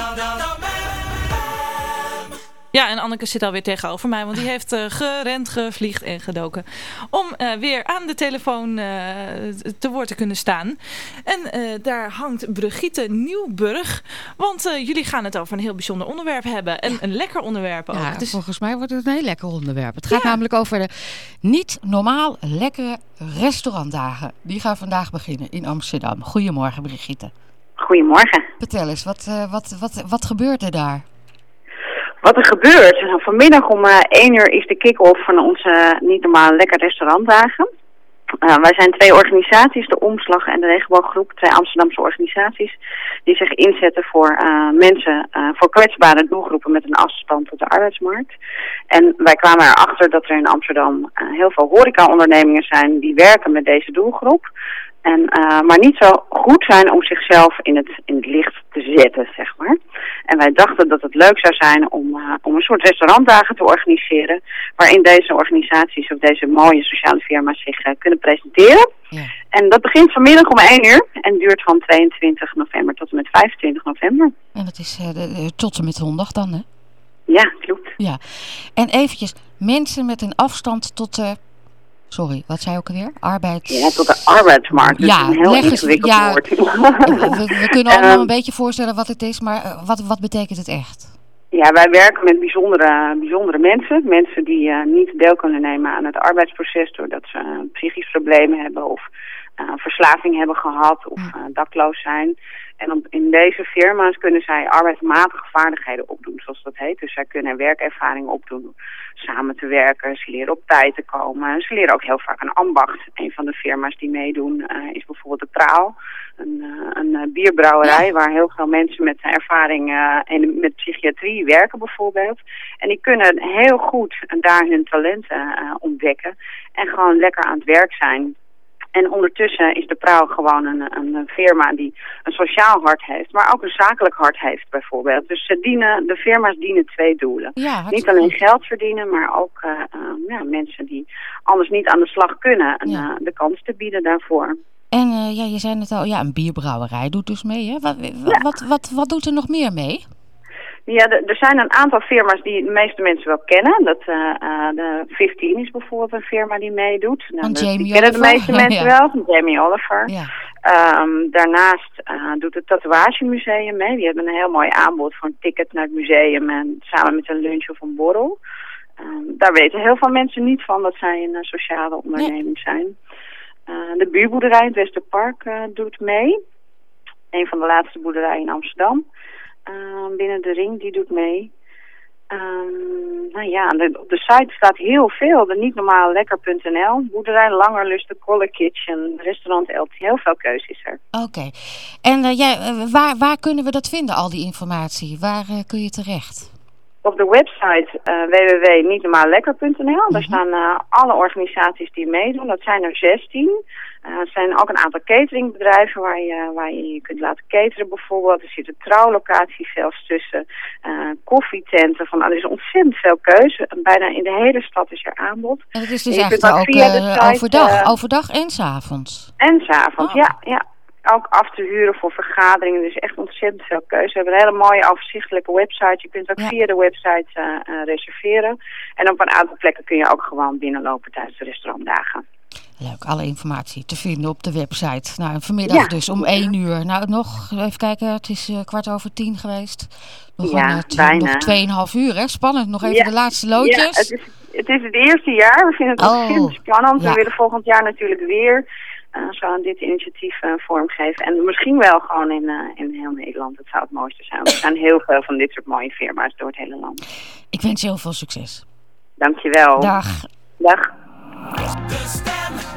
Ja, en Anneke zit alweer tegenover mij, want die heeft gerend, gevliegd en gedoken om weer aan de telefoon te woord te kunnen staan. En daar hangt Brigitte Nieuwburg, want jullie gaan het over een heel bijzonder onderwerp hebben. En een lekker onderwerp ook. Ja, dus volgens mij wordt het een heel lekker onderwerp. Het gaat namelijk over de niet normaal lekkere restaurantdagen. Die gaan vandaag beginnen in Amsterdam. Goedemorgen, Brigitte. Goedemorgen. Vertel eens, wat gebeurt er daar? Wat er gebeurt, nou, vanmiddag om 1 uur is de kick-off van onze niet normaal lekker restaurantdagen. Wij zijn 2 organisaties, de Omslag en de Regenbooggroep, 2 Amsterdamse organisaties, die zich inzetten voor mensen, voor kwetsbare doelgroepen met een afstand tot de arbeidsmarkt. En wij kwamen erachter dat er in Amsterdam heel veel horecaondernemingen zijn die werken met deze doelgroep. Maar niet zo goed zijn om zichzelf in het licht te zetten, zeg maar. En wij dachten dat het leuk zou zijn om een soort restaurantdagen te organiseren, waarin deze organisaties of deze mooie sociale firma's zich kunnen presenteren. Ja. En dat begint vanmiddag om 1 uur en duurt van 22 november tot en met 25 november. En dat is tot en met zondag dan, hè? Ja, klopt. Ja. En eventjes, mensen met een afstand tot sorry, wat zei je ook alweer? Ja, tot de arbeidsmarkt. Dat is een heel ingewikkeld woord. We kunnen allemaal een beetje voorstellen wat het is, maar wat betekent het echt? Ja, wij werken met bijzondere mensen. Mensen die niet deel kunnen nemen aan het arbeidsproces doordat ze psychisch problemen hebben of verslaving hebben gehad of dakloos zijn. En in deze firma's kunnen zij arbeidsmatige vaardigheden opdoen, zoals dat heet. Dus zij kunnen werkervaring opdoen, samen te werken. Ze leren op tijd te komen. Ze leren ook heel vaak een ambacht. Een van de firma's die meedoen is bijvoorbeeld de Praal. Een bierbrouwerij waar heel veel mensen met ervaring met psychiatrie werken bijvoorbeeld. En die kunnen heel goed daar hun talenten ontdekken en gewoon lekker aan het werk zijn. En ondertussen is de Praal gewoon een firma die een sociaal hart heeft, maar ook een zakelijk hart heeft bijvoorbeeld. Dus de firma's dienen 2 doelen. Ja, niet alleen geld verdienen, maar ook mensen die anders niet aan de slag kunnen de kans te bieden daarvoor. En je zei het al, een bierbrouwerij doet dus mee, hè? Wat doet er nog meer mee? Ja, er zijn een aantal firma's die de meeste mensen wel kennen. De 15 is bijvoorbeeld een firma die meedoet. Die kennen de meeste mensen wel, van Jamie Oliver. Ja. Daarnaast doet het Tatoeagemuseum mee. Die hebben een heel mooi aanbod voor een ticket naar het museum en samen met een lunch of een borrel. Daar weten heel veel mensen niet van dat zij een sociale onderneming zijn. De buurboerderij in het Westerpark doet mee. Een van de laatste boerderijen in Amsterdam. Binnen de ring, die doet mee. Op de site staat heel veel. De nietnormaallekker.nl, boerderij Langerlust, de Color Kitchen, restaurant LT. Heel veel keuze is er. Oké. En waar kunnen we dat vinden, al die informatie? Waar kun je terecht? Op de website www.nietnormaallekker.nl. Daar staan alle organisaties die meedoen. Dat zijn er 16. Er zijn ook een aantal cateringbedrijven waar je kunt laten cateren bijvoorbeeld. Er zitten trouwlocaties zelfs tussen, koffietenten. Er is ontzettend veel keuze. Bijna in de hele stad is er aanbod. En het is dus echt ook overdag en 's avonds? En 's avonds, ja. Ook af te huren voor vergaderingen. Er is echt ontzettend veel keuze. We hebben een hele mooie overzichtelijke website. Je kunt ook via de website reserveren. En op een aantal plekken kun je ook gewoon binnenlopen tijdens de restaurantdagen. Leuk, alle informatie te vinden op de website. Nou, vanmiddag dus om 1 uur. Nou, nog, even kijken, het is 10:15 geweest. Nog 2,5 uur, hè? Spannend, nog even de laatste loodjes. Ja, het is het eerste jaar. We vinden het ontzettend spannend. We willen volgend jaar natuurlijk weer zo aan dit initiatief vormgeven. En misschien wel gewoon in heel Nederland. Dat zou het mooiste zijn. Er zijn heel veel van dit soort mooie firma's door het hele land. Ik wens je heel veel succes. Dankjewel. Dag. Dag. De stem